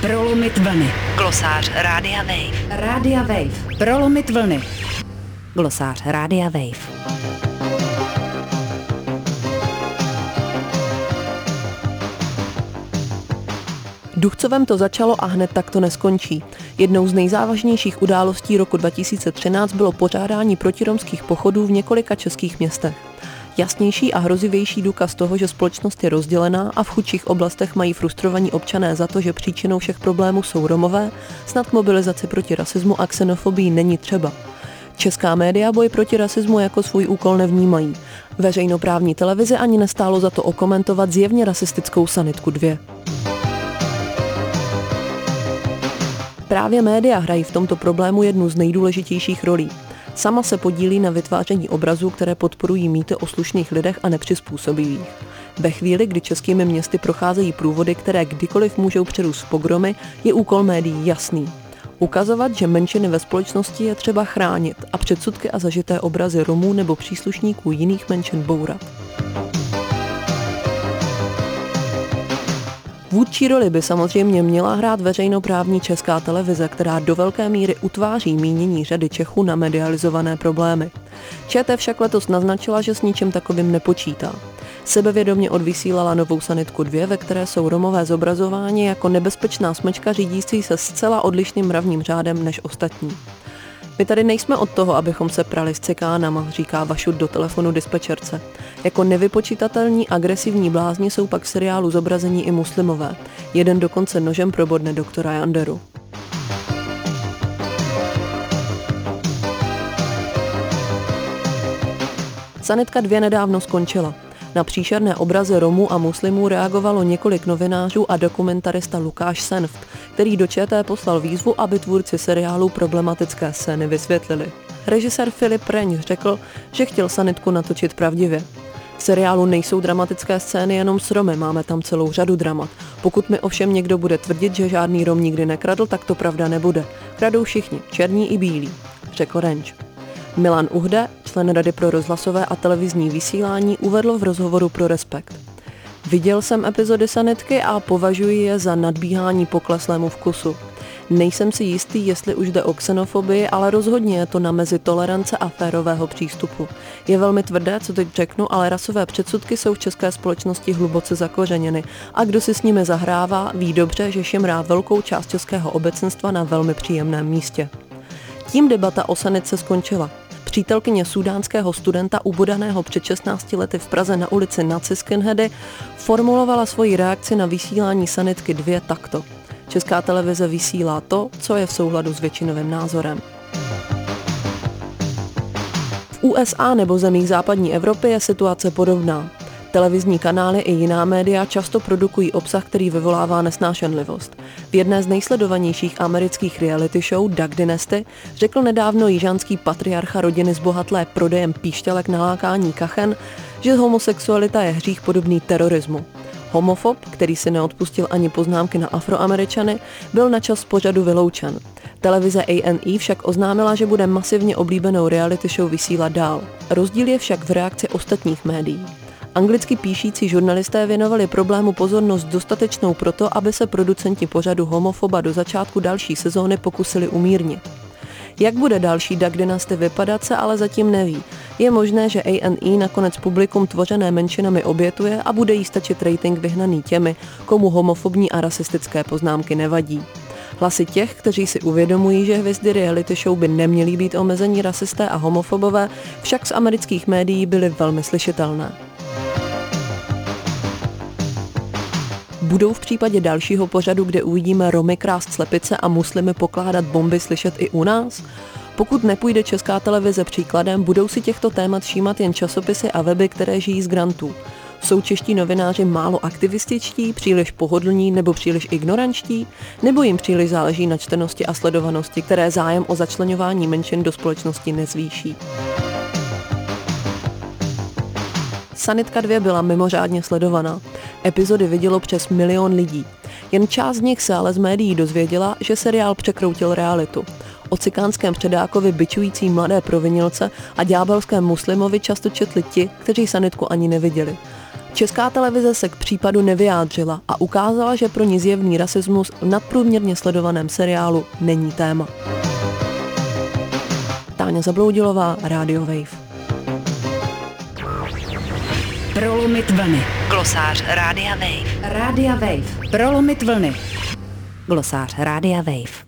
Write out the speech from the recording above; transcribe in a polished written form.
Prolomit vlny. Glosář Rádia Wave. Rádia Wave. Prolomit vlny. Glosář Rádia Wave. Duchcovem to začalo a hned tak to neskončí. Jednou z nejzávažnějších událostí roku 2013 bylo pořádání protiromských pochodů v několika českých městech. Jasnější a hrozivější důkaz toho, že společnost je rozdělená a v chudších oblastech mají frustrovaní občané za to, že příčinou všech problémů jsou Romové, snad k mobilizaci proti rasismu a xenofobii není třeba. Česká média boj proti rasismu jako svůj úkol nevnímají. Veřejnoprávní televize ani nestálo za to okomentovat zjevně rasistickou sanitku 2. Právě média hrají v tomto problému jednu z nejdůležitějších rolí. Sama se podílí na vytváření obrazů, které podporují mýty o slušných lidech a nepřizpůsobivých. Ve chvíli, kdy českými městy procházejí průvody, které kdykoliv můžou přerůst v pogromy, je úkol médií jasný. Ukazovat, že menšiny ve společnosti je třeba chránit a předsudky a zažité obrazy Romů nebo příslušníků jiných menšin bourat. Vůdčí roli by samozřejmě měla hrát veřejnoprávní Česká televize, která do velké míry utváří mínění řady Čechů na medializované problémy. ČT však letos naznačila, že s ničím takovým nepočítá. Sebevědomě odvysílala novou sanitku 2, ve které jsou Romové zobrazováni jako nebezpečná smečka řídící se zcela odlišným mravním řádem než ostatní. My tady nejsme od toho, abychom se prali s cikánama, říká Vašut do telefonu dispečerce. Jako nevypočitatelní agresivní blázni jsou pak v seriálu zobrazení i muslimové. Jeden dokonce nožem probodne doktora Janderu. Sanitka 2 nedávno skončila. Na příšerné obrazy Romů a muslimů reagovalo několik novinářů a dokumentarista Lukáš Senft, který do ČT poslal výzvu, aby tvůrci seriálu problematické scény vysvětlili. Režisér Filip Reň řekl, že chtěl sanitku natočit pravdivě. V seriálu nejsou dramatické scény jenom s Romy, máme tam celou řadu dramat. Pokud mi ovšem někdo bude tvrdit, že žádný Rom nikdy nekradl, tak to pravda nebude. Kradou všichni, černí i bílí, řekl Renč. Milan Uhde, člen Rady pro rozhlasové a televizní vysílání, uvedl v rozhovoru pro Respekt. Viděl jsem epizody sanitky a považuji je za nadbíhání pokleslému vkusu. Nejsem si jistý, jestli už jde o xenofobii, ale rozhodně je to na mezi tolerance a férového přístupu. Je velmi tvrdé, co teď řeknu, ale rasové předsudky jsou v české společnosti hluboce zakořeněny a kdo si s nimi zahrává, ví dobře, že šimrá velkou část českého obecenstva na velmi příjemném místě. Tím debata o sanitce skončila. Přítelkyně súdánského studenta ubodaného před 16 lety v Praze na ulici Naci Skinheady formulovala svoji reakci na vysílání sanitky 2 takto. Česká televize vysílá to, co je v souladu s většinovým názorem. V USA nebo zemích západní Evropy je situace podobná. Televizní kanály i jiná média často produkují obsah, který vyvolává nesnášenlivost. V jedné z nejsledovanějších amerických reality show Duck Dynasty řekl nedávno jižanský patriarcha rodiny zbohatlé prodejem píšťalek na lákání kachen, že homosexualita je hřích podobný terorismu. Homofob, který si neodpustil ani poznámky na Afroameričany, byl na čas z pořadu vyloučen. Televize A&E však oznámila, že bude masivně oblíbenou reality show vysílat dál. Rozdíl je však v reakci ostatních médií. Anglicky píšící žurnalisté věnovali problému pozornost dostatečnou proto, aby se producenti pořadu homofoba do začátku další sezóny pokusili umírnit. Jak bude další Duck Dynasty vypadat, se ale zatím neví. Je možné, že A&E nakonec publikum tvořené menšinami obětuje a bude jí stačit rating vyhnaný těmi, komu homofobní a rasistické poznámky nevadí. Hlasy těch, kteří si uvědomují, že hvězdy reality show by neměly být omezení rasisté a homofobové, však z amerických médií byly velmi slyšitelné. Budou v případě dalšího pořadu, kde uvidíme Romy krást slepice a muslimy pokládat bomby, slyšet i u nás? Pokud nepůjde Česká televize příkladem, budou si těchto témat všímat jen časopisy a weby, které žijí z grantů. Jsou čeští novináři málo aktivističtí, příliš pohodlní nebo příliš ignorančtí, nebo jim příliš záleží na čtenosti a sledovanosti, které zájem o začleňování menšin do společnosti nezvýší? Sanitka 2 byla mimořádně sledovaná. Epizody vidělo přes 1 milion lidí. Jen část z nich se ale z médií dozvěděla, že seriál překroutil realitu. O cikánském předákovi bičující mladé provinilce a ďábelském muslimovi často četli ti, kteří sanitku ani neviděli. Česká televize se k případu nevyjádřila a ukázala, že pro ní zjevný rasismus v nadprůměrně sledovaném seriálu není téma. Táňa Zabloudilová, Radio Wave. Prolomit vlny. Glosář Rádia Wave. Rádia Wave. Prolomit vlny. Glosář Rádia Wave.